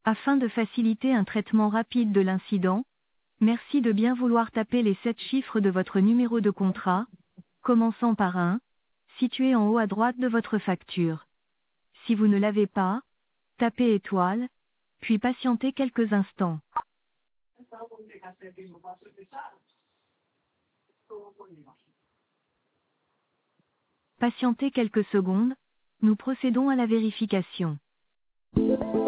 Afin de faciliter un traitement rapide de l'incident, merci de bien vouloir taper les 7 chiffres de votre numéro de contrat, commençant par 1, situé en haut à droite de votre facture. Si vous ne l'avez pas, tapez étoile, puis patientez quelques instants. Patientez quelques secondes, nous procédons à la vérification.